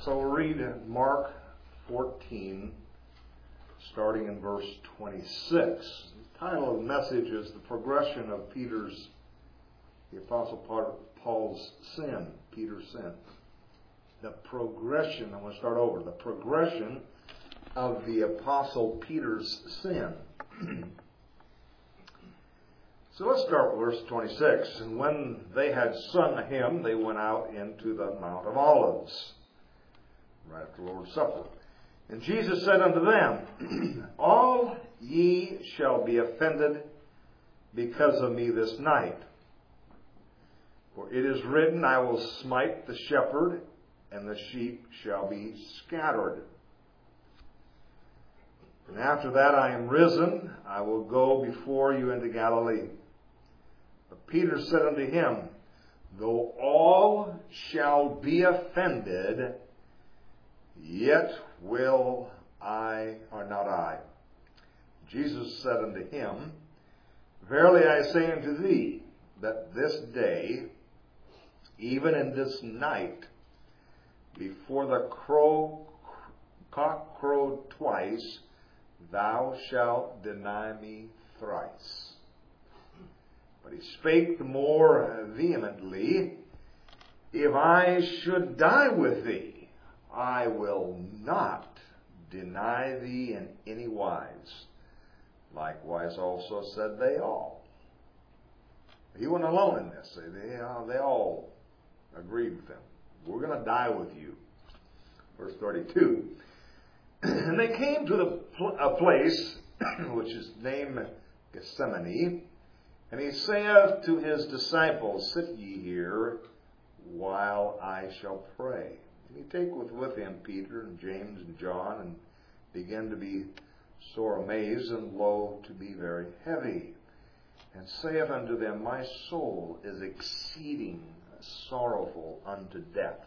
So we'll read Mark 14, starting in verse 26. The title of the message is The Progression of the Apostle Paul's Sin, Peter's sin. The progression, I'm going to start over. The progression of the Apostle Peter's sin. So let's start with verse 26. And when they had sung a hymn, they went out into the Mount of Olives, right after the Lord's Supper. And Jesus said unto them, All ye shall be offended because of me this night. For it is written, I will smite the shepherd, and the sheep shall be scattered. And after that I am risen, I will go before you into Galilee. But Peter said unto him, Though all shall be offended, yet will I, or not I. Jesus said unto him, Verily I say unto thee, that this day, even in this night, before the cock crowed twice, thou shalt deny me thrice. But he spake the more vehemently, If I should die with thee, I will not deny thee in any wise. Likewise also said they all. He wasn't alone in this. They all agreed with him. We're going to die with you. Verse 32. And they came to a place which is named Gethsemane. And he saith to his disciples, Sit ye here while I shall pray. And he taketh with him Peter and James and John, and began to be sore amazed, and lo, to be very heavy. And saith unto them, My soul is exceeding sorrowful unto death.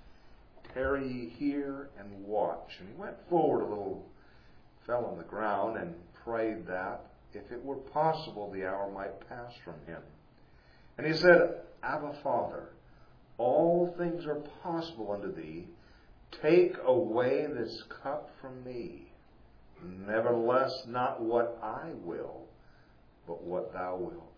Tarry ye here and watch. And he went forward a little, fell on the ground, and prayed that, if it were possible, the hour might pass from him. And he said, Abba, Father, all things are possible unto thee. Take away this cup from me. Nevertheless, not what I will, but what thou wilt.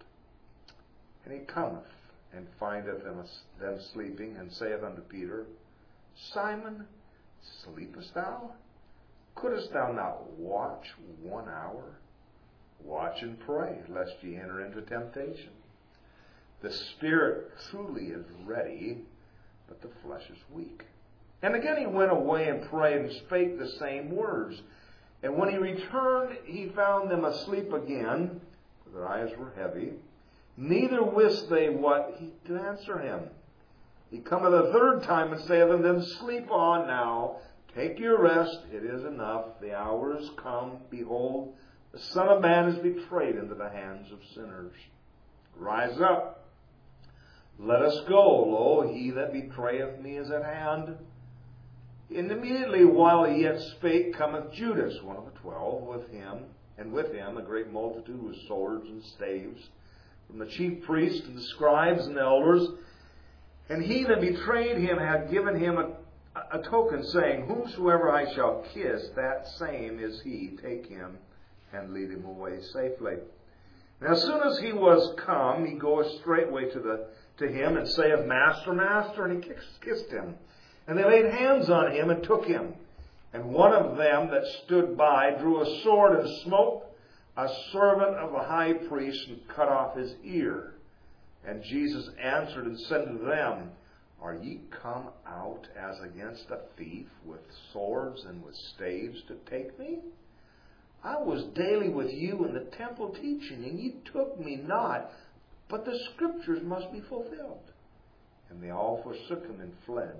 And he cometh, and findeth them sleeping, and saith unto Peter, Simon, sleepest thou? Couldest thou not watch 1 hour? Watch and pray, lest ye enter into temptation. The spirit truly is ready, but the flesh is weak. And again he went away and prayed, and spake the same words. And when he returned, he found them asleep again, for their eyes were heavy. Neither wist they what to answer him. He cometh a third time, and saith unto them, Sleep on now, take your rest, it is enough, the hour is come. Behold, the Son of Man is betrayed into the hands of sinners. Rise up, let us go. Lo, he that betrayeth me is at hand. And immediately while he yet spake, cometh Judas, one of the 12, with him, and with him a great multitude with swords and staves, from the chief priests and the scribes and the elders. And he that betrayed him had given him a token, saying, Whomsoever I shall kiss, that same is he. Take him and lead him away safely. And as soon as he was come, he goeth straightway to him, and saith, Master, Master, and he kissed him. And they laid hands on him and took him. And one of them that stood by drew a sword and smote a servant of the high priest, and cut off his ear. And Jesus answered and said to them, Are ye come out as against a thief with swords and with staves to take me? I was daily with you in the temple teaching, and ye took me not, but the scriptures must be fulfilled. And they all forsook him and fled.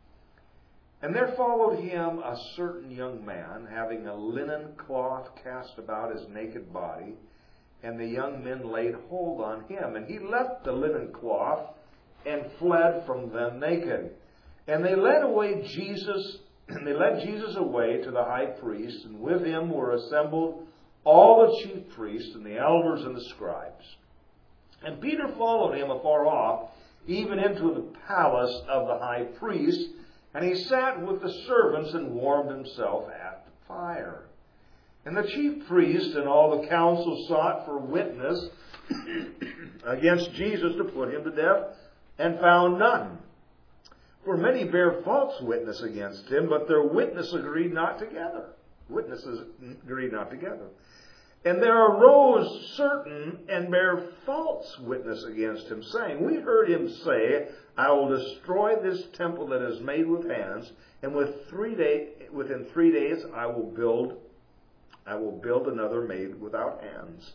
And there followed him a certain young man, having a linen cloth cast about his naked body. And the young men laid hold on him. And he left the linen cloth and fled from them naked. And they led Jesus away to the high priest, and with him were assembled all the chief priests and the elders and the scribes. And Peter followed him afar off, even into the palace of the high priest. And he sat with the servants and warmed himself at the fire. And the chief priest and all the council sought for witness against Jesus to put him to death, and found none. For many bare false witness against him, but their witnesses agreed not together. And there arose certain and bare false witness against him, saying, We heard him say, I will destroy this temple that is made with hands, and within 3 days I will build another made without hands.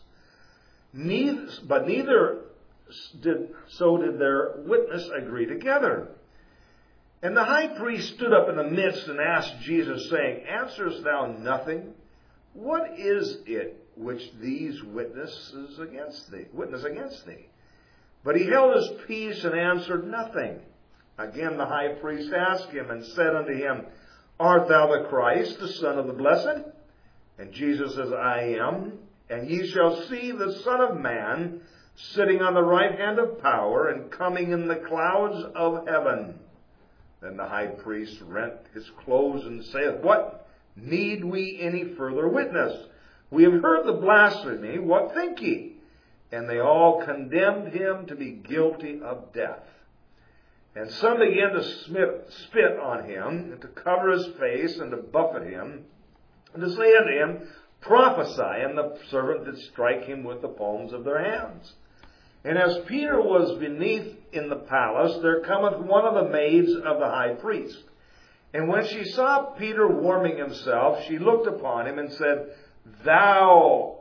Neither did their witness agree together. And the high priest stood up in the midst and asked Jesus, saying, Answerest thou nothing? What is it which these witness against thee? But he held his peace and answered nothing. Again the high priest asked him and said unto him, Art thou the Christ, the Son of the Blessed? And Jesus says, I am. And ye shall see the Son of Man sitting on the right hand of power and coming in the clouds of heaven. Then the high priest rent his clothes and saith, What need we any further witness? We have heard the blasphemy. What think ye? And they all condemned him to be guilty of death. And some began to spit on him, and to cover his face, and to buffet him, and to say unto him, Prophesy. And the servant did strike him with the palms of their hands. And as Peter was beneath in the palace, there cometh one of the maids of the high priest. And when she saw Peter warming himself, she looked upon him and said, Thou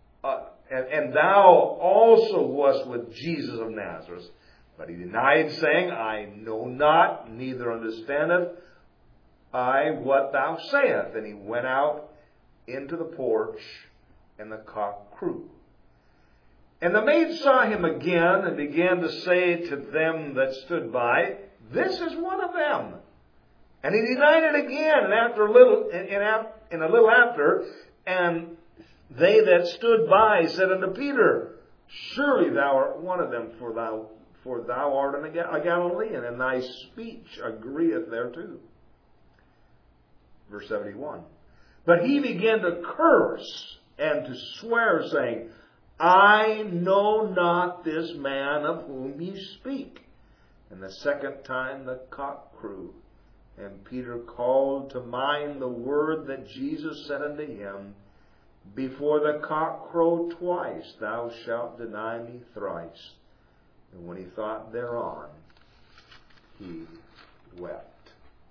also wast with Jesus of Nazareth. But he denied, saying, I know not, neither understandeth I what thou sayest. And he went out into the porch, and the cock crew. And the maid saw him again, and began to say to them that stood by, This is one of them. And he denied it again, and after a little after, and they that stood by said unto Peter, Surely thou art one of them, for thou art a Galilean, and thy speech agreeth thereto. Verse 71. But he began to curse and to swear, saying, I know not this man of whom ye speak. And the second time the cock crew. And Peter called to mind the word that Jesus said unto him, Before the cock crow twice, thou shalt deny me thrice. And when he thought thereon, he wept.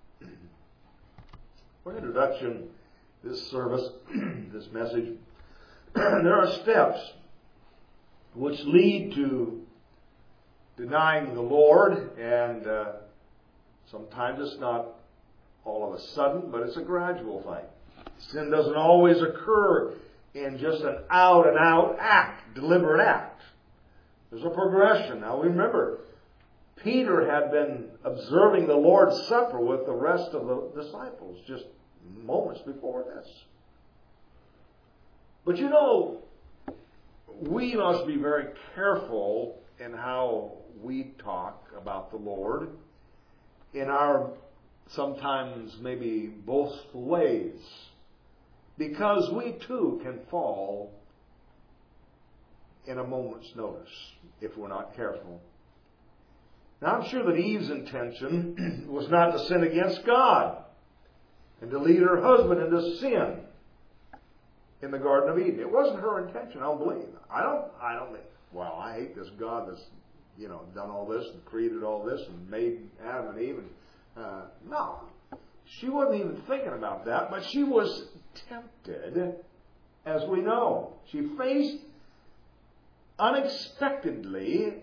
For introduction, this service, this message, there are steps which lead to denying the Lord, and sometimes it's not all of a sudden, but it's a gradual thing. Sin doesn't always occur in just an out-and-out act, deliberate act. There's a progression. Now remember, Peter had been observing the Lord's Supper with the rest of the disciples just moments before this. But you know, we must be very careful in how we talk about the Lord in our sometimes maybe boastful ways, because we too can fall in a moment's notice if we're not careful. Now I'm sure that Eve's intention was not to sin against God and to lead her husband into sin in the Garden of Eden. It wasn't her intention, I don't believe. I don't think, well, I hate this God that's, done all this and created all this and made Adam and Eve. No. She wasn't even thinking about that, but she was tempted, as we know. She faced unexpectedly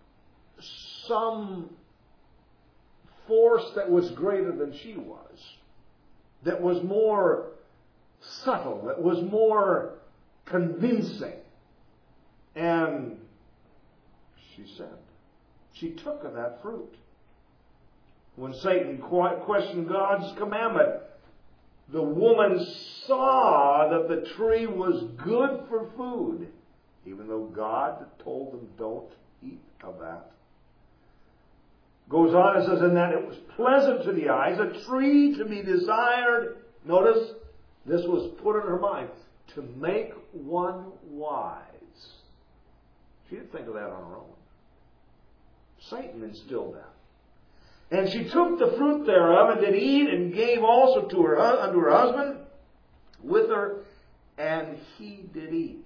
some force that was greater than she was, that was more subtle, that was more convincing. And she said, she took of that fruit. When Satan questioned God's commandment, the woman saw that the tree was good for food, even though God told them, don't eat of that. Goes on and says, and that it was pleasant to the eyes, a tree to be desired. Notice, this was put in her mind, to make one wise. She didn't think of that on her own. Satan instilled that. And she took the fruit thereof, and did eat, and gave also to her unto her husband with her, and he did eat.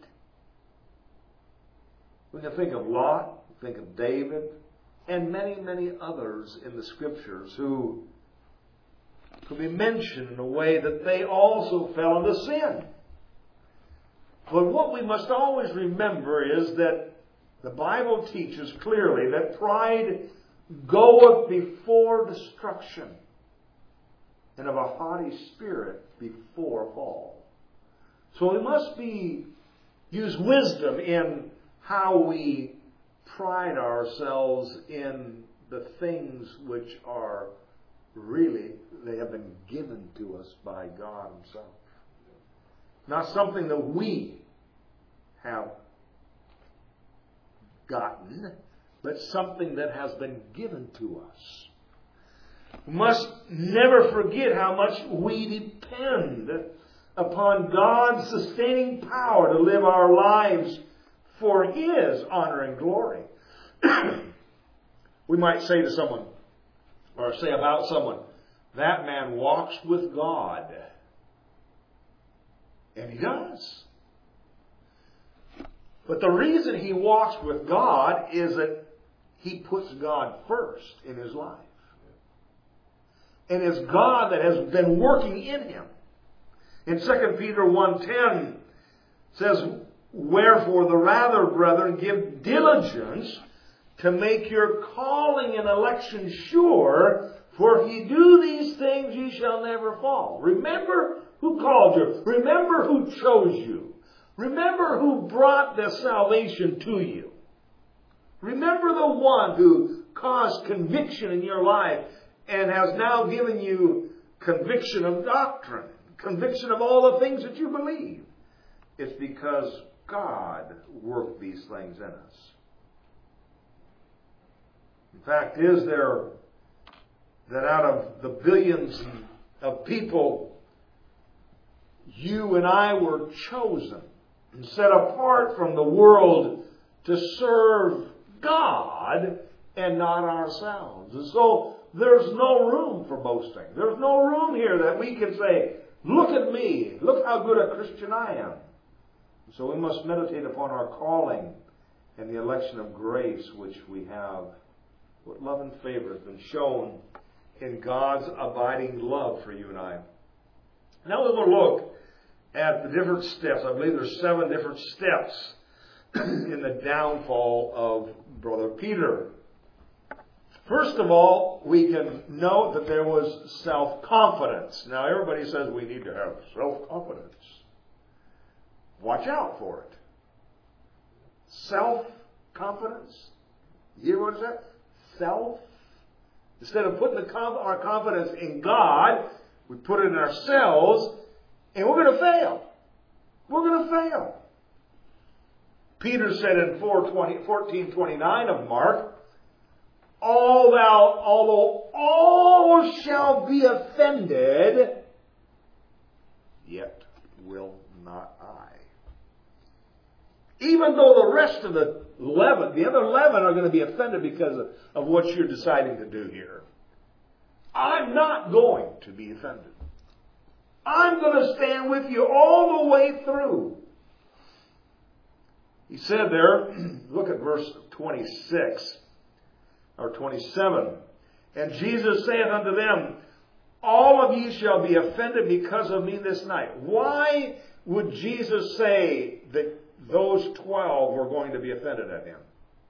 We can think of Lot, think of David, and many, many others in the Scriptures who could be mentioned in a way that they also fell into sin. But what we must always remember is that the Bible teaches clearly that pride goeth before destruction, and of a haughty spirit before fall. So we must use wisdom in how we pride ourselves in the things which are really, they have been given to us by God Himself. Not something that we have gotten, but something that has been given to us. We must never forget how much we depend upon God's sustaining power to live our lives for His honor and glory. We might say to someone, or say about someone, that man walks with God. And he does. But the reason he walks with God is that he puts God first in his life. And it's God that has been working in him. In 2 Peter 1:10 says, wherefore the rather, brethren, give diligence to make your calling and election sure, for if ye do these things, ye shall never fall. Remember who called you. Remember who chose you. Remember who brought the salvation to you. Remember the one who caused conviction in your life and has now given you conviction of doctrine, conviction of all the things that you believe. It's because God worked these things in us. The fact is that out of the billions of people, you and I were chosen and set apart from the world to serve God and not ourselves. And so there's no room for boasting. There's no room here that we can say, look at me, look how good a Christian I am. So we must meditate upon our calling and the election of grace which we have. What love and favor has been shown in God's abiding love for you and I. Now we're going to look at the different steps. I believe there's 7 different steps in the downfall of Brother Peter. First of all, we can note that there was self-confidence. Now everybody says we need to have self-confidence. Watch out for it. Self-confidence? You hear what is that? Self. Instead of putting our confidence in God, we put it in ourselves, and we're going to fail. We're going to fail. Peter said in 14:29 of Mark, although all shall be offended, yet will not I. Even though the rest of the other 11 are going to be offended because of what you're deciding to do here, I'm not going to be offended. I'm going to stand with you all the way through. He said there, look at verse 26 or 27. And Jesus saith unto them, all of ye shall be offended because of me this night. Why would Jesus say that those 12 were going to be offended at him?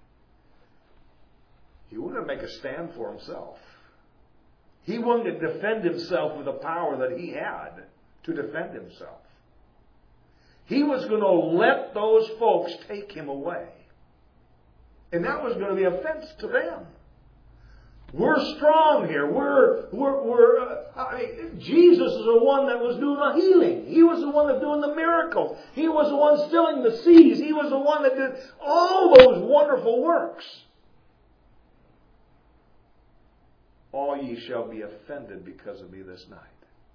He wanted to make a stand for himself. He wanted to defend himself with the power that he had to defend himself. He was going to let those folks take him away. And that was going to be offense to them. We're strong here. Jesus is the one that was doing the healing. He was the one that was doing the miracles. He was the one stilling the seas. He was the one that did all those wonderful works. all ye shall be offended because of me this night.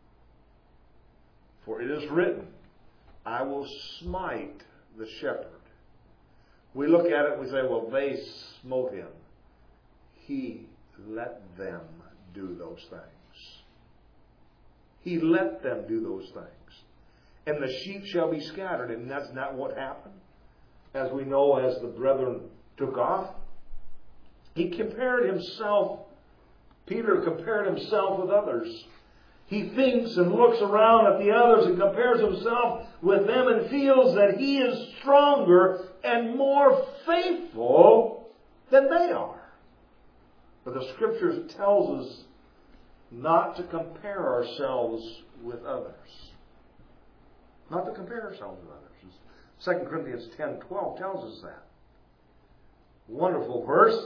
For it is written, I will smite the shepherd. We look at it and we say, well, they smote him. He let them do those things. He let them do those things. And the sheep shall be scattered. And that's not what happened. As we know, as the brethren took off, he compared himself, Peter compared himself with others. He thinks and looks around at the others and compares himself with them and feels that he is stronger and more faithful than they are. But the Scriptures tells us not to compare ourselves with others. Not to compare ourselves with others. 2 Corinthians 10:12 tells us that. Wonderful verse.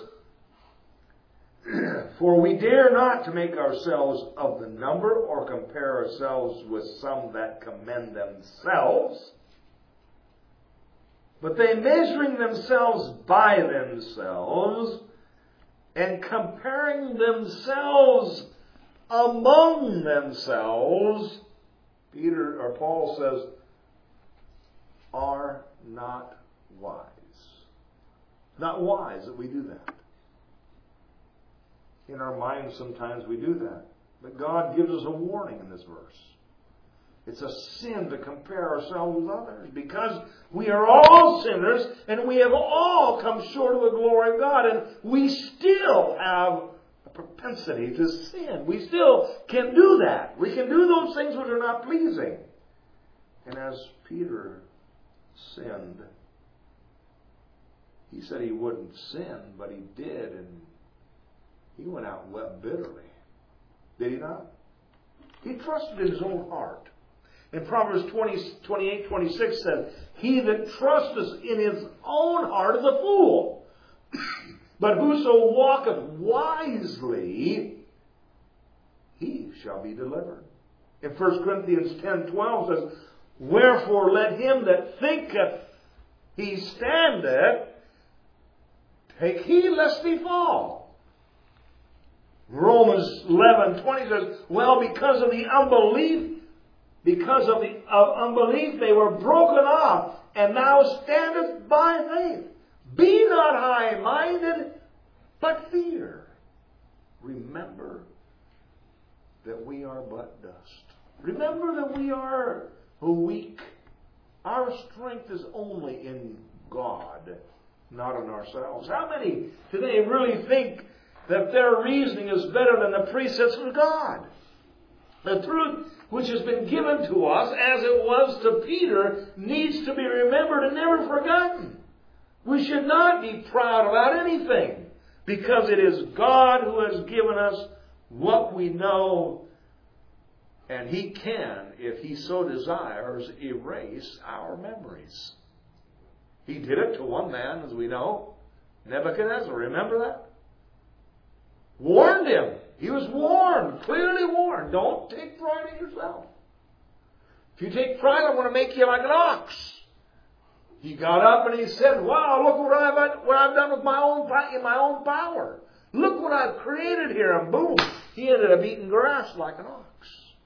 For we dare not to make ourselves of the number or compare ourselves with some that commend themselves. But they measuring themselves by themselves and comparing themselves among themselves, Peter or Paul says, are not wise. Not wise that we do that. In our minds sometimes we do that. But God gives us a warning in this verse. It's a sin to compare ourselves with others because we are all sinners and we have all come short of the glory of God, and we still have a propensity to sin. We still can do that. We can do those things which are not pleasing. And as Peter sinned, he said he wouldn't sin, but he did, and he went out and wept bitterly. Did he not? He trusted in his own heart. In Proverbs 28:26 says, he that trusteth in his own heart is a fool. But whoso walketh wisely, he shall be delivered. In 1 Corinthians 10:12 says, wherefore let him that thinketh he standeth take heed lest he fall. Romans 11:20 says, well, because of unbelief they were broken off, and now standeth by faith. Be not high-minded, but fear. Remember that we are but dust. Remember that we are weak. Our strength is only in God, not in ourselves. How many today really think that their reasoning is better than the precepts of God? The truth which has been given to us, as it was to Peter, needs to be remembered and never forgotten. We should not be proud about anything, because it is God who has given us what we know, and He can, if He so desires, erase our memories. He did it to one man, as we know, Nebuchadnezzar. Remember that? Warned him. He was warned, clearly warned. Don't take pride in yourself. If you take pride, I'm going to make you like an ox. He got up and he said, wow, look what I've done with my own power. Look what I've created here. And boom, he ended up eating grass like an ox.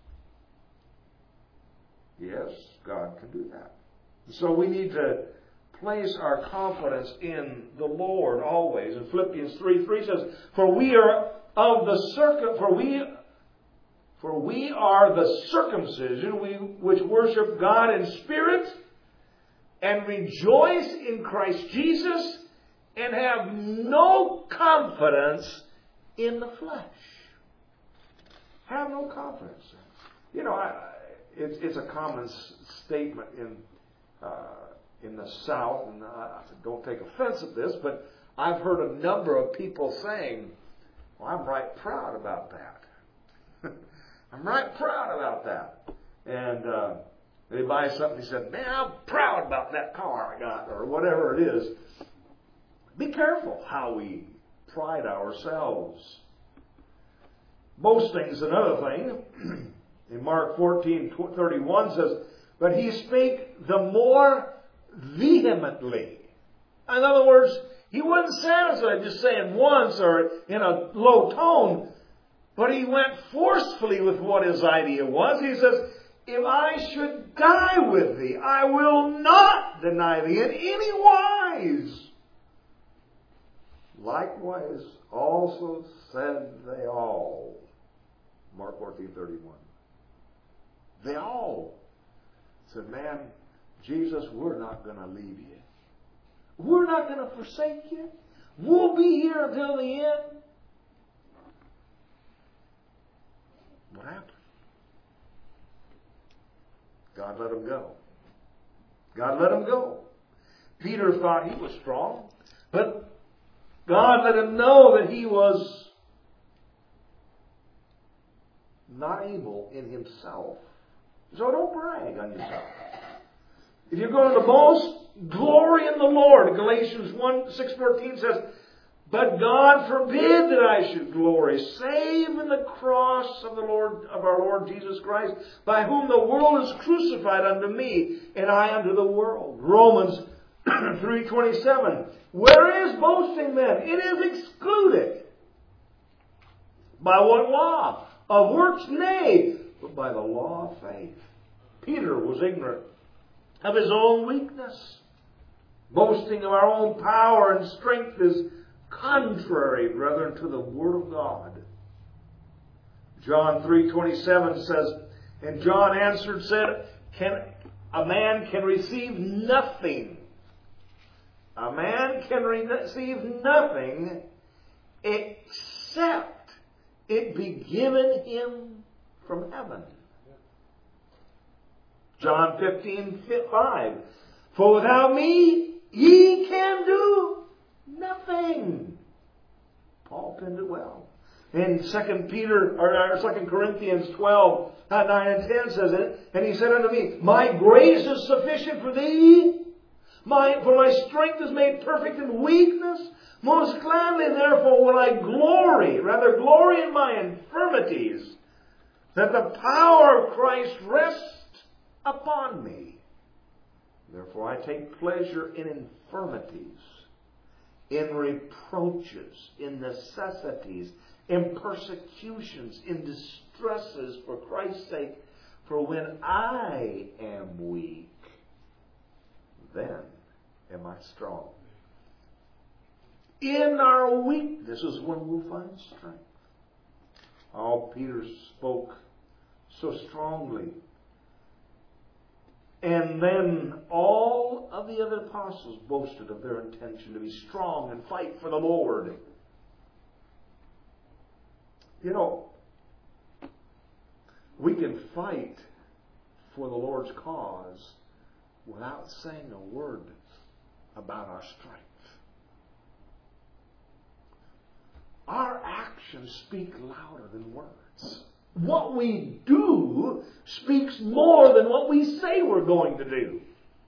Yes, God can do that. So we need to place our confidence in the Lord always. And Philippians 3:3 says, For we are the circumcision which worship God in spirit and rejoice in Christ Jesus and have no confidence in the flesh. Have no confidence. You know, it's a common statement in the South, and I don't take offense at this, but I've heard a number of people saying, well, I'm right proud about that. I'm right proud about that. And they buy something and said, man, I'm proud about that car I got, or whatever it is. Be careful how we pride ourselves. Boasting is another thing. In Mark 14:31 says, but he spake the more vehemently. In other words, he wasn't satisfied just saying once or in a low tone. But he went forcefully with what his idea was. He says, if I should die with thee, I will not deny thee in any wise. Likewise also said they all. Mark 14:31. They all said, man, Jesus, we're not going to leave you. We're not going to forsake you. We'll be here until the end. What happened? God let him go. God let him go. Peter thought he was strong, but God let him know that he was not able in himself. So don't brag on yourself. If you're going to boast, glory in the Lord. Galatians 6:14 says, but God forbid that I should glory, save in the cross of our Lord Jesus Christ, by whom the world is crucified unto me, and I unto the world. Romans 3:27. Where is boasting then? It is excluded. By what law? Of works? Nay, but by the law of faith. Peter was ignorant of his own weakness. Boasting of our own power and strength is contrary, brethren, to the Word of God. John 3:27 says, and John answered, said, a man can receive nothing. A man can receive nothing except it be given him from heaven. John 15:5. For without me ye can do nothing. Paul penned it well. In 2 Corinthians 12, 9 and 10 says it, and he said unto me, my grace is sufficient for thee, for my strength is made perfect in weakness. Most gladly, therefore, will I glory in my infirmities, that the power of Christ rest upon me. Therefore, I take pleasure in infirmities, in reproaches, in necessities, in persecutions, in distresses for Christ's sake. For when I am weak, then am I strong. In our weakness is when we'll find strength. Oh, Peter spoke so strongly. And then all of the other apostles boasted of their intention to be strong and fight for the Lord. You know, we can fight for the Lord's cause without saying a word about our strength. Our actions speak louder than words. What we do speaks more than what we say we're going to do.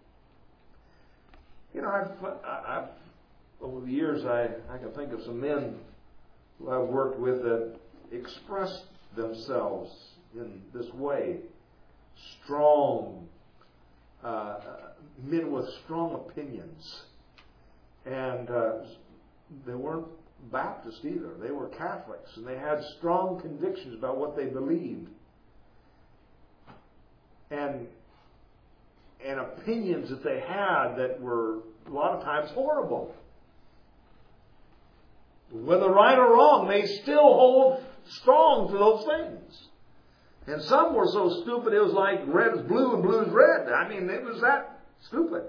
You know, I've over the years, I can think of some men who I've worked with that expressed themselves in this way. Strong, men with strong opinions. And they weren't Baptist either. They were Catholics, and they had strong convictions about what they believed. And opinions that they had that were a lot of times horrible. Whether right or wrong, they still hold strong to those things. And some were so stupid it was like red is blue and blue is red. I mean, it was that stupid.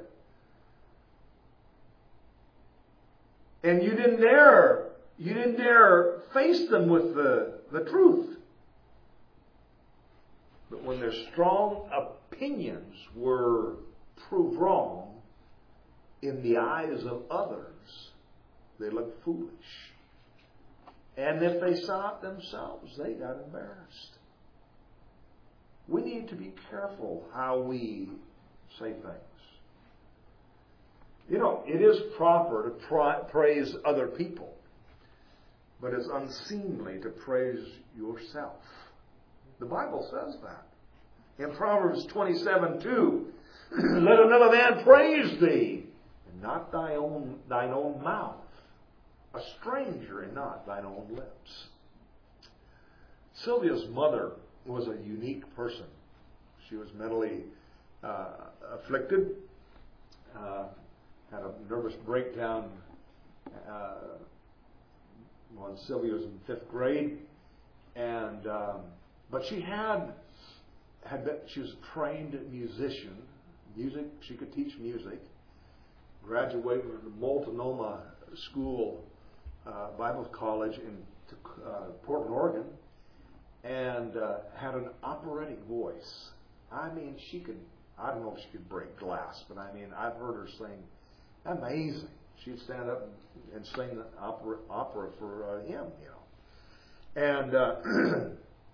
And you didn't dare face them with the truth. But when their strong opinions were proved wrong in the eyes of others, they looked foolish. And if they saw it themselves, they got embarrassed. We need to be careful how we say things. You know, it is proper to praise other people, but it's unseemly to praise yourself. The Bible says that. In Proverbs 27:2, let another man praise thee, and not thine own mouth, a stranger and not thine own lips. Sylvia's mother was a unique person. She was mentally afflicted, had a nervous breakdown when Sylvia was in 5th grade, and but she she was a trained musician. Music, she could teach music. Graduated from the Multnomah School, Bible College in Portland, Oregon, and had an operatic voice. I mean, I don't know if she could break glass, but I mean, I've heard her sing amazing. She'd stand up and sing the opera for him, And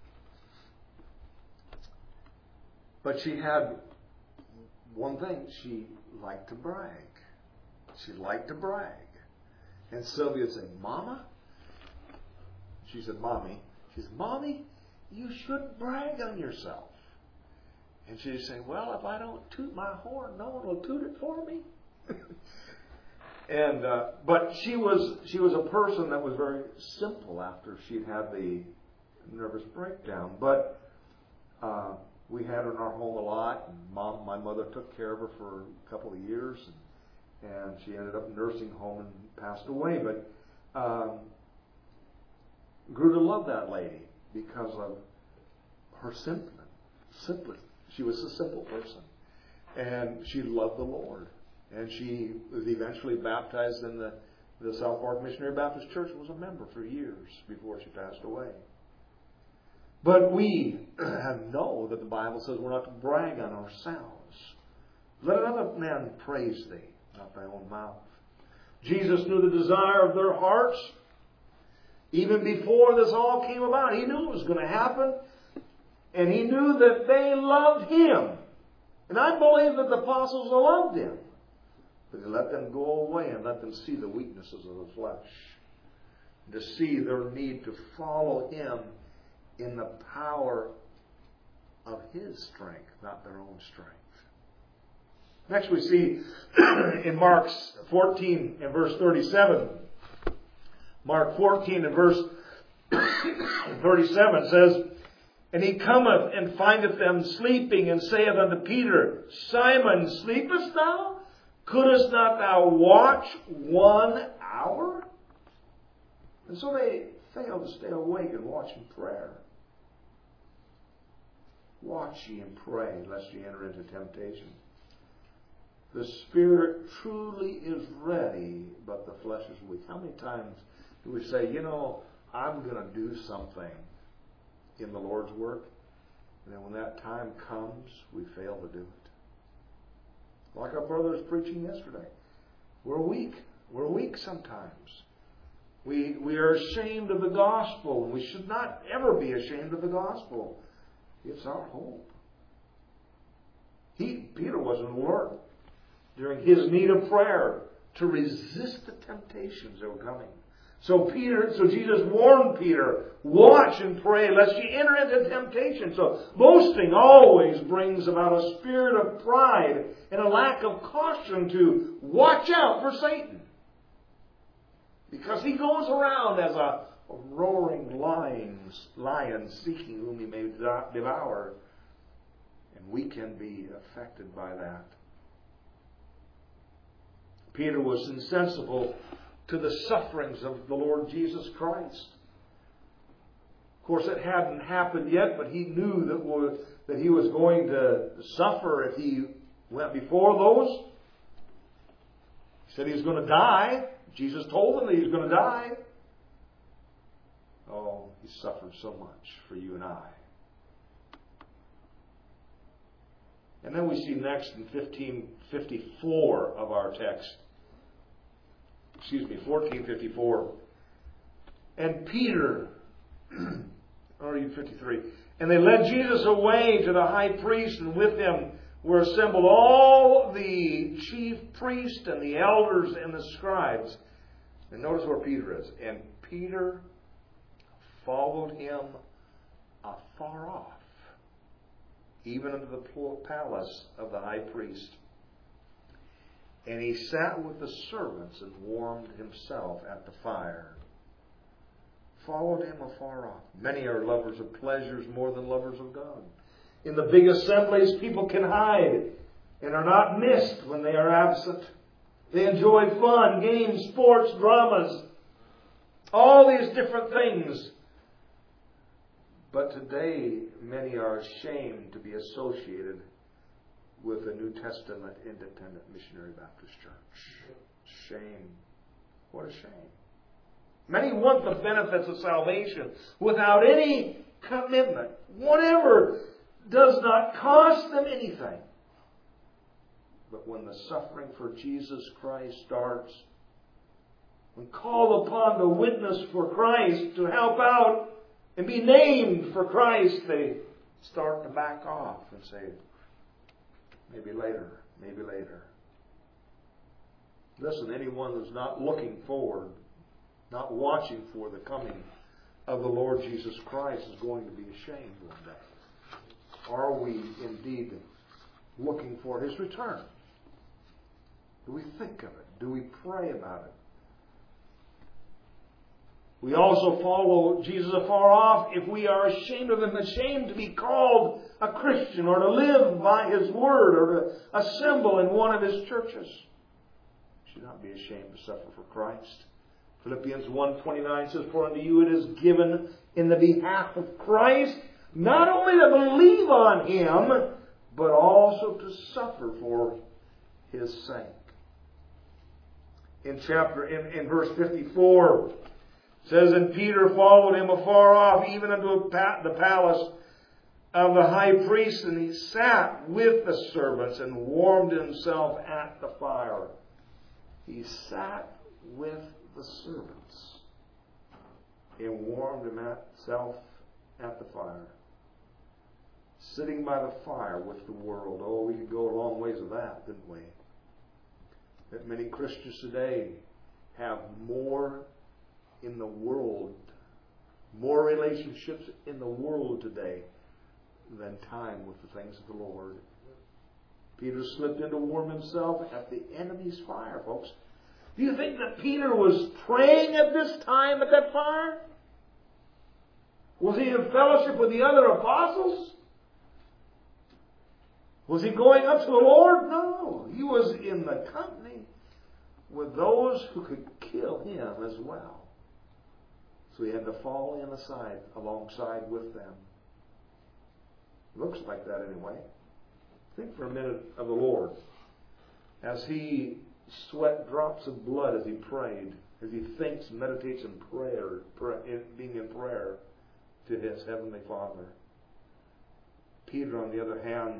but she had one thing: she liked to brag. She liked to brag. And Sylvia would say, "Mama," she said, "Mommy." She said, "Mommy, you shouldn't brag on yourself." And she'd say, "Well, if I don't toot my horn, no one will toot it for me." And but she was a person that was very simple after she'd had the nervous breakdown. But we had her in our home a lot. And my mother took care of her for a couple of years, and she ended up in a nursing home and passed away. But grew to love that lady because of her simplicity. She was a simple person, and she loved the Lord. And she was eventually baptized in the South Park Missionary Baptist Church and was a member for years before she passed away. But we know that the Bible says we're not to brag on ourselves. Let another man praise thee, not thy own mouth. Jesus knew the desire of their hearts. Even before this all came about, He knew it was going to happen. And He knew that they loved Him. And I believe that the apostles loved Him. But He let them go away and let them see the weaknesses of the flesh. To see their need to follow Him in the power of His strength, not their own strength. Next we see in Mark 14 and verse 37. Mark 14 and verse 37 says, "And He cometh and findeth them sleeping, and saith unto Peter, Simon, sleepest thou? Couldest not thou watch 1 hour?" And so they failed to stay awake and watch in prayer. Watch ye and pray, lest ye enter into temptation. The spirit truly is ready, but the flesh is weak. How many times do we say, I'm going to do something in the Lord's work, and then when that time comes, we fail to do it? Like our brother was preaching yesterday. We're weak. We're weak sometimes. We are ashamed of the gospel, and we should not ever be ashamed of the gospel. It's our hope. Peter was alert during his need of prayer to resist the temptations that were coming. So Jesus warned Peter, watch and pray lest ye enter into temptation. So boasting always brings about a spirit of pride and a lack of caution to watch out for Satan. Because he goes around as a roaring lion seeking whom he may devour. And we can be affected by that. Peter was insensible to the sufferings of the Lord Jesus Christ. Of course, it hadn't happened yet, but he knew that he was going to suffer if he went before those. He said he was going to die. Jesus told him that he was going to die. Oh, he suffered so much for you and I. And then we see next in 1554 of our text. 1454. And Peter, or even 53. And they led Jesus away to the high priest, and with him were assembled all the chief priests and the elders and the scribes. And notice where Peter is. And Peter followed him afar off, even into the palace of the high priest. And he sat with the servants and warmed himself at the fire. followed him afar off. Many are lovers of pleasures more than lovers of God. In the big assemblies, people can hide and are not missed when they are absent. They enjoy fun, games, sports, dramas, all these different things. But today, many are ashamed to be associated with a New Testament Independent Missionary Baptist Church. Shame. What a shame. Many want the benefits of salvation without any commitment. Whatever does not cost them anything. But when the suffering for Jesus Christ starts, when called upon to witness for Christ, to help out and be named for Christ, they start to back off and say, maybe later, maybe later. Listen, anyone who's not looking forward, not watching for the coming of the Lord Jesus Christ is going to be ashamed one day. Are we indeed looking for His return? Do we think of it? Do we pray about it? We also follow Jesus afar off if we are ashamed of Him, ashamed to be called a Christian or to live by His Word or to assemble in one of His churches. We should not be ashamed to suffer for Christ. Philippians 1:29 says, "For unto you it is given in the behalf of Christ, not only to believe on Him, but also to suffer for His sake." In verse 54, it says, "And Peter followed him afar off, even unto the palace of the high priest, and he sat with the servants and warmed himself at the fire." He sat with the servants and warmed himself at the fire. Sitting by the fire with the world. Oh, we could go a long ways of that, didn't we? That many Christians today have more in the world, more relationships in the world today than time with the things of the Lord. Peter slipped in to warm himself at the enemy's fire, folks. Do you think that Peter was praying at this time at that fire? Was he in fellowship with the other apostles? Was he going up to the Lord? No. He was in the company with those who could kill him as well. So he had to fall in alongside with them. Looks like that anyway. Think for a minute of the Lord as he sweat drops of blood as he prayed, as he thinks, meditates in prayer, being in prayer to his heavenly Father. Peter, on the other hand,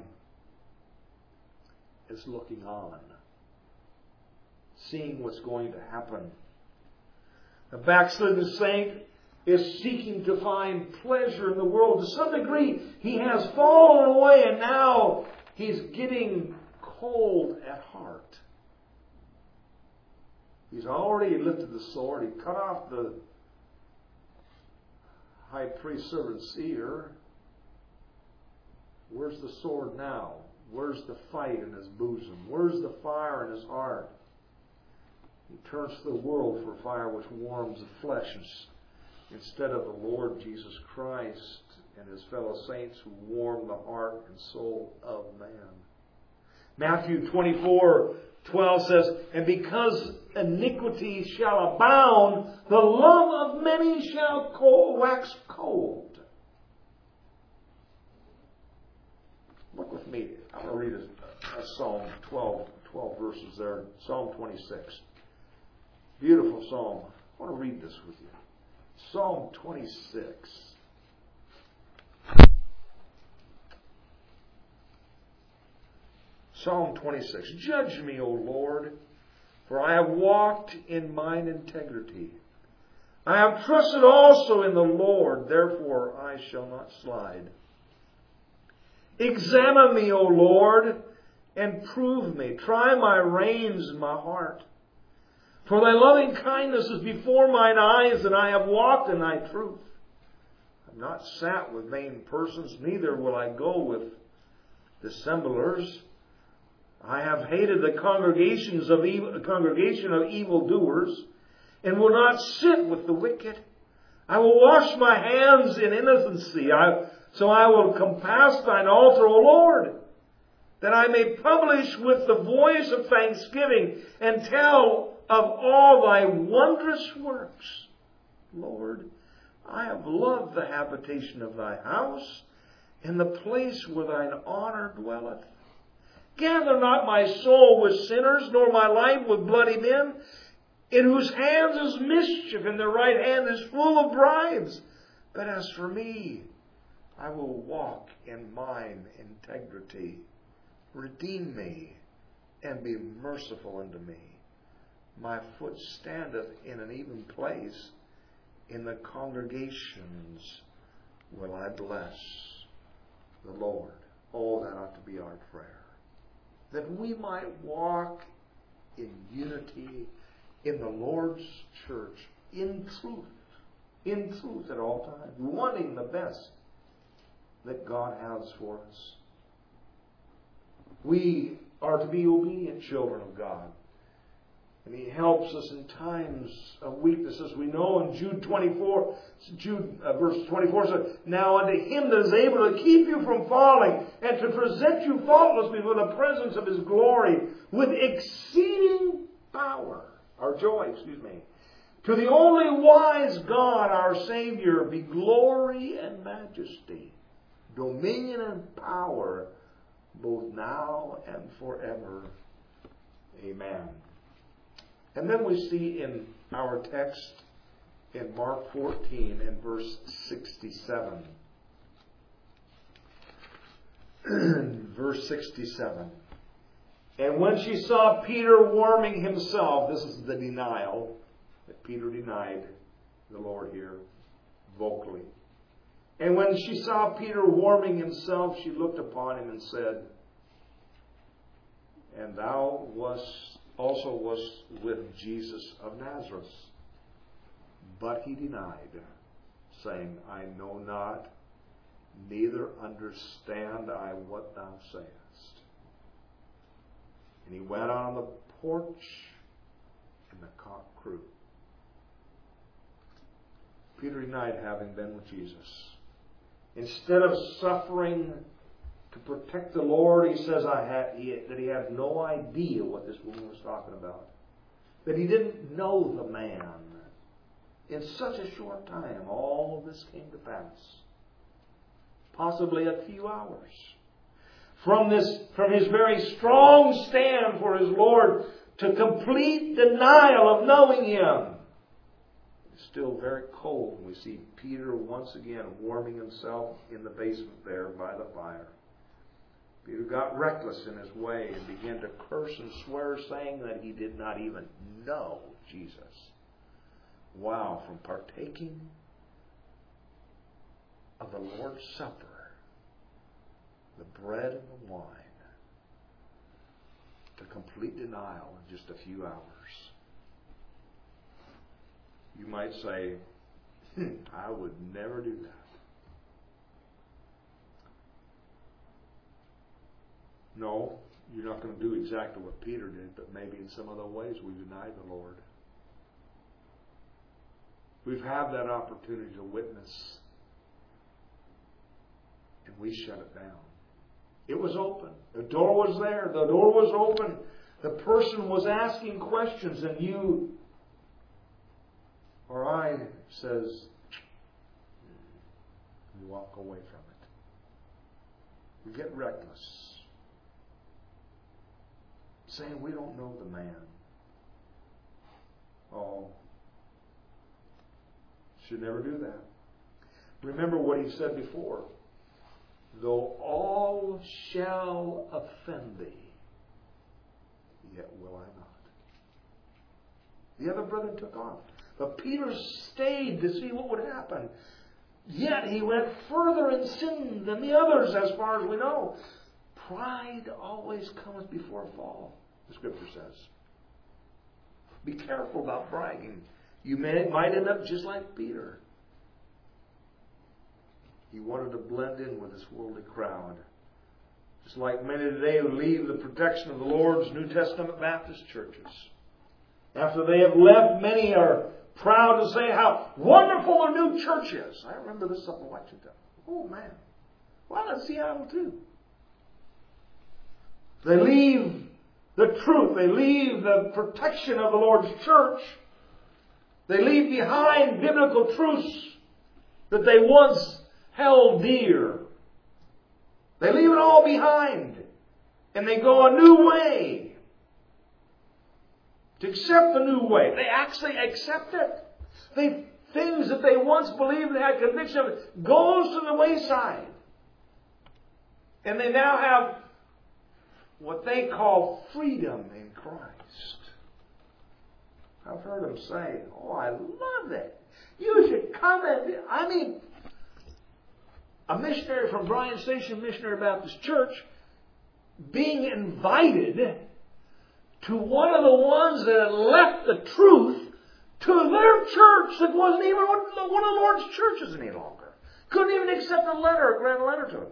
is looking on, seeing what's going to happen. A backslidden saint is seeking to find pleasure in the world. To some degree, he has fallen away and now he's getting cold at heart. He's already lifted the sword. He cut off the high priest's servant's ear. Where's the sword now? Where's the fight in his bosom? Where's the fire in his heart? He turns to the world for fire which warms the flesh instead of the Lord Jesus Christ and His fellow saints who warm the heart and soul of man. Matthew 24:12 says, "And because iniquity shall abound, the love of many shall wax cold." Look with me. I'm going to read a Psalm 12 verses there. Psalm 26. Beautiful psalm. I want to read this with you. Psalm 26. Psalm 26. "Judge me, O Lord, for I have walked in mine integrity. I have trusted also in the Lord, therefore I shall not slide. Examine me, O Lord, and prove me. Try my reins and my heart. For thy loving kindness is before mine eyes, and I have walked in thy truth. I have not sat with vain persons, neither will I go with dissemblers. I have hated the congregation of evildoers, and will not sit with the wicked. I will wash my hands in innocency. So I will compass thine altar, O Lord, that I may publish with the voice of thanksgiving and tell of all thy wondrous works. Lord, I have loved the habitation of thy house, and the place where thine honor dwelleth. Gather not my soul with sinners, nor my life with bloody men, in whose hands is mischief, and their right hand is full of bribes. But as for me, I will walk in mine integrity. Redeem me, and be merciful unto me. My foot standeth in an even place. In the congregations will I bless the Lord. Oh, that ought to be our prayer. That we might walk in unity in the Lord's church, in truth at all times, wanting the best that God has for us. We are to be obedient children of God. And He helps us in times of weakness. As we know in Jude verse 24 says, Now unto Him that is able to keep you from falling, and to present you faultless before the presence of His glory, with exceeding power, or joy, to the only wise God, our Savior, be glory and majesty, dominion and power, both now and forever. Amen. And then we see in our text in Mark 14 and verse 67. Verse 67. And when she saw Peter warming himself, this is the denial, that Peter denied the Lord here vocally. And when she saw Peter warming himself, she looked upon him and said, And thou also wast with Jesus of Nazareth. But he denied, saying, I know not, neither understand I what thou sayest. And he went on the porch, and the cock crew. Peter denied having been with Jesus. Instead of suffering to protect the Lord, he says that he had no idea what this woman was talking about. That he didn't know the man. In such a short time, all of this came to pass. Possibly a few hours. From his very strong stand for his Lord to complete denial of knowing Him. It's still very cold. We see Peter once again warming himself in the basement there by the fire. Peter got reckless in his way and began to curse and swear, saying that he did not even know Jesus. Wow, from partaking of the Lord's Supper, the bread and the wine, to complete denial in just a few hours. You might say, I would never do that. No, you're not going to do exactly what Peter did, but maybe in some other ways we denied the Lord. We've had that opportunity to witness, and we shut it down. It was open. The door was there. The door was open. The person was asking questions, and you or I says, we walk away from it. We get reckless, saying we don't know the man. Oh, should never do that. Remember what he said before. Though all shall offend thee, yet will I not. The other brethren took off. But Peter stayed to see what would happen. Yet he went further in sin than the others, as far as we know. Pride always cometh before a fall, the Scripture says. Be careful about bragging. You might end up just like Peter. He wanted to blend in with this worldly crowd. Just like many today who leave the protection of the Lord's New Testament Baptist churches. After they have left, many are proud to say how wonderful their new church is. I remember this up in Lexington. Oh, man. Well, in Seattle, too. They leave the truth. They leave the protection of the Lord's church. They leave behind biblical truths that they once held dear. They leave it all behind. And they go a new way. To accept the new way. They actually accept it. Things that they once believed they had conviction of goes to the wayside. And they now have what they call freedom in Christ. I've heard them say, oh, I love it. You should come and... I mean, a missionary from Bryan Station Missionary Baptist Church being invited to one of the ones that had left the truth to their church that wasn't even one of the Lord's churches any longer. Couldn't even accept a letter, a grand letter to him.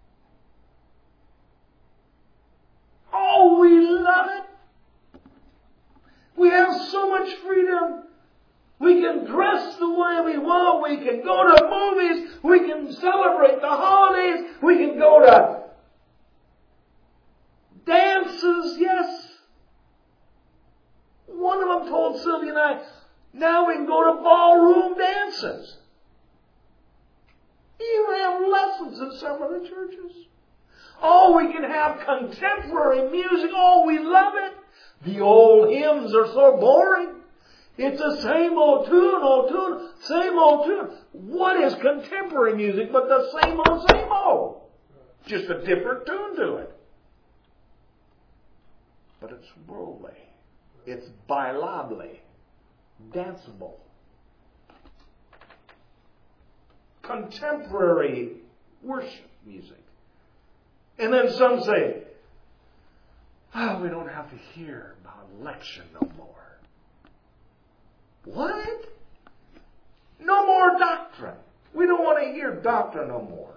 Oh, we love it. We have so much freedom. We can dress the way we want. We can go to movies. We can celebrate the holidays. We can go to dances, yes. One of them told Sylvia and I, now we can go to ballroom dances. Even have lessons in some of the churches. Oh, we can have contemporary music. Oh, we love it. The old hymns are so boring. It's the same old tune, same old tune. What is contemporary music but the same old? Just a different tune to it. But it's worldly. It's bailable, danceable. Contemporary worship music. And then some say, oh, we don't have to hear about election no more. What? No more doctrine. We don't want to hear doctrine no more.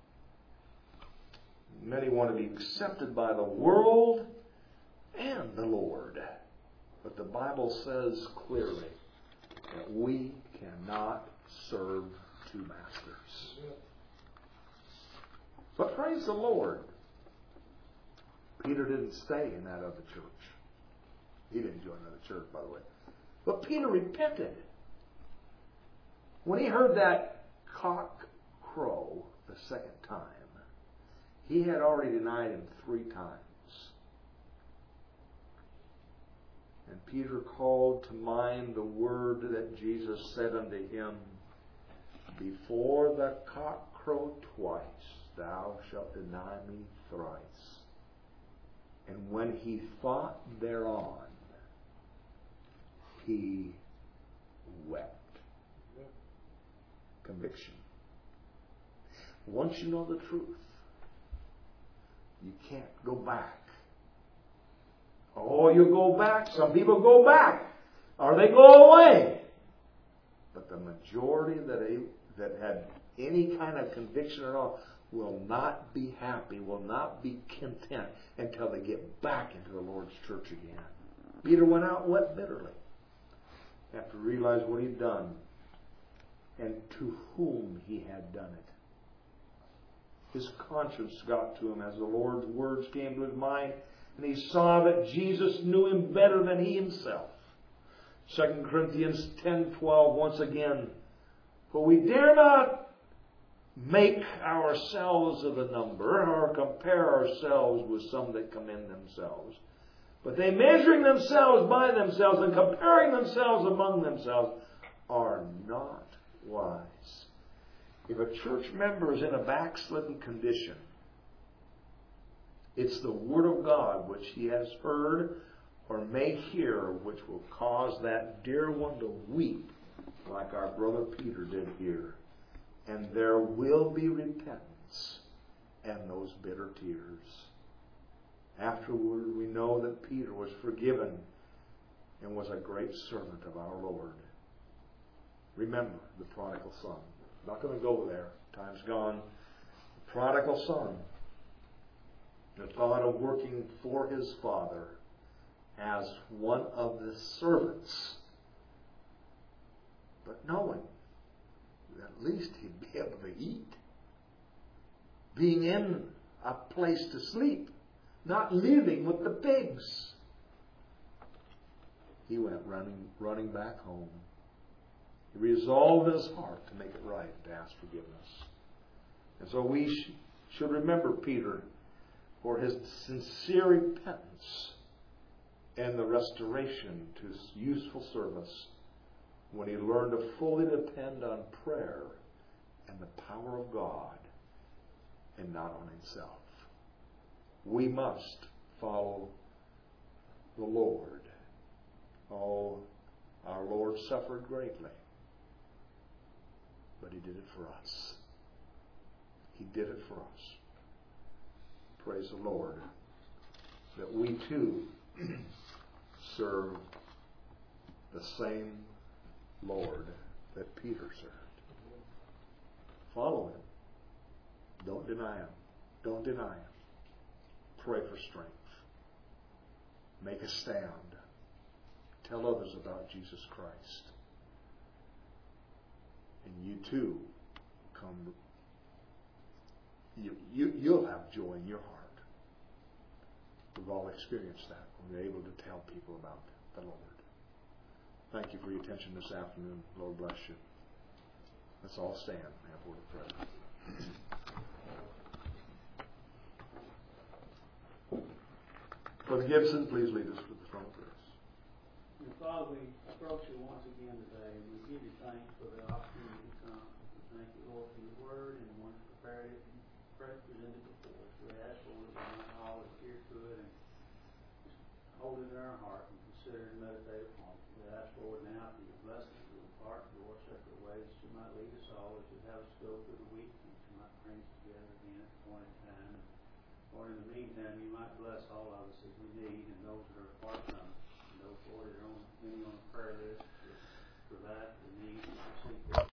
Many want to be accepted by the world and the Lord. But the Bible says clearly that we cannot serve two masters. But praise the Lord, Peter didn't stay in that other church. He didn't join another church, by the way. But Peter repented. When he heard that cock crow the second time, he had already denied him 3 times. And Peter called to mind the word that Jesus said unto him, before the cock crow twice, thou shalt deny me thrice. And when he thought thereon, he wept. Conviction. Once you know the truth, you can't go back. Oh, you go back. Some people go back. Or they go away. But the majority that had any kind of conviction at all will not be happy, will not be content until they get back into the Lord's church again. Peter went out and wept bitterly after realizing what he'd done and to whom he had done it. His conscience got to him as the Lord's words came to his mind, and he saw that Jesus knew him better than he himself. 2 Corinthians 10:12 once again, for we dare not make ourselves of the number or compare ourselves with some that commend themselves. But they, measuring themselves by themselves and comparing themselves among themselves, are not wise. If a church member is in a backslidden condition, it's the Word of God which he has heard or may hear which will cause that dear one to weep like our brother Peter did here. And there will be repentance and those bitter tears. Afterward, we know that Peter was forgiven and was a great servant of our Lord. Remember the prodigal son. I'm not going to go there. Time's gone. The prodigal son, the thought of working for his father as one of the servants but knowing that at least he'd be able to eat. Being in a place to sleep, not living with the pigs. He went running back home. He resolved in his heart to make it right, to ask forgiveness. And so we should remember Peter for his sincere repentance and the restoration to his useful service when he learned to fully depend on prayer and the power of God and not on himself. We must follow the Lord. Oh, our Lord suffered greatly, but He did it for us. He did it for us. Praise the Lord that we too serve the same Lord that Peter served. Follow Him. Don't deny Him. Don't deny Him. Pray for strength. Make a stand. Tell others about Jesus Christ. And you too come. You'll have joy in your heart. We've all experienced that when we're able to tell people about the Lord. Thank you for your attention this afternoon. Lord bless you. Let's all stand and have a word of prayer. Brother Gibson, please lead us to the throne of grace. Father, we approach you once again today, and we give you thanks for the opportunity to come. We thank you, Lord, for your word and once prepared it and presented before us. We ask, Lord, that we might all adhere to it and hold it in our heart and consider and meditate upon it. We ask, Lord, now for your blessings to impart to our separate ways, that you might lead us all as you have us go through the week, and that you might bring us together again at the appointed time. Lord, in the meantime, you might bless all of us as we need, and those that are apart from us, and those, Lord, that are many on the prayer list, to provide the needs and seek